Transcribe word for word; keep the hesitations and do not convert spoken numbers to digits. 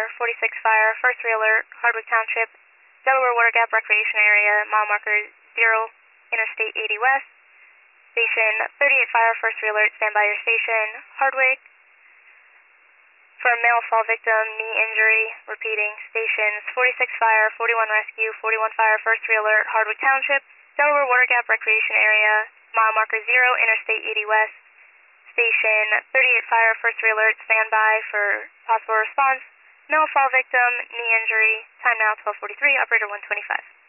Fire, forty-six Fire, first re-alert, Hardwick Township, Delaware Water Gap Recreation Area, mile marker zero, Interstate eighty West. Station thirty-eight Fire, first re-alert, stand by your station, Hardwick. For a male fall victim, knee injury, repeating, stations forty-six Fire, forty-one Rescue, forty-one Fire, first re-alert, Hardwick Township, Delaware Water Gap Recreation Area, mile marker zero, Interstate eighty West. Station thirty-eight Fire, first re-alert, stand by for possible response. Male fall victim, knee injury, time now twelve forty-three, operator one twenty-five.